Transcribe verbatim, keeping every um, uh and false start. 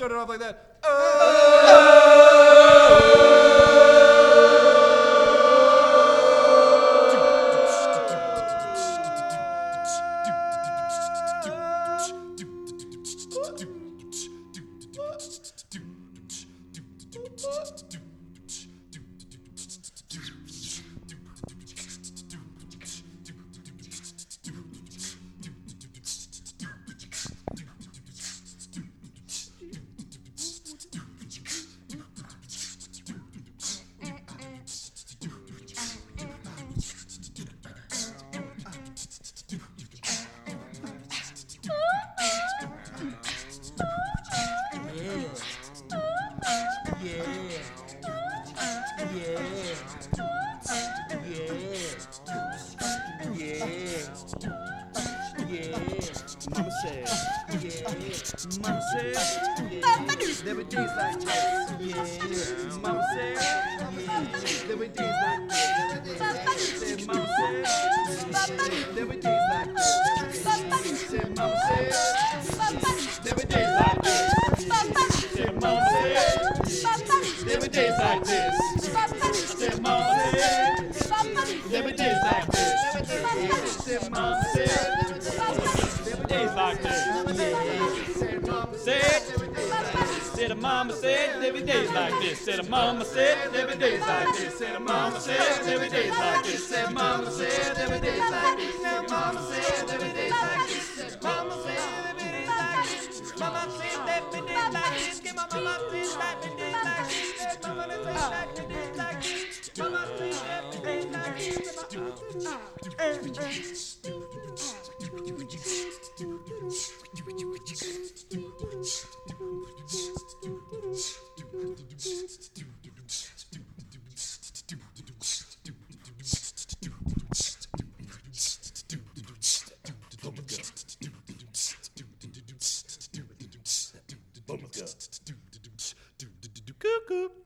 started off like that. Oh! Mama said, yeah. Mama said, yeah. There were days like this, yeah. Mama said, yeah. There were days like this. Said Mama said, yeah. There were days like this. Said Mama said, yeah. There were days like this. Said Mama said, there were days like this. Said Mama said, there were days like this. Said Mama said. Days like this. Said, said a mama said every day's like this. Said a mama said every day's like this. Said a mama said every day's like this. Said mama said every day's like this. Said mama said every day's like this. Said mama said every day's like this. Mama said every day's like this. Give my mama said every day's like this. Said mama said every day's like this. Mama said every day's like this. Cuckoo.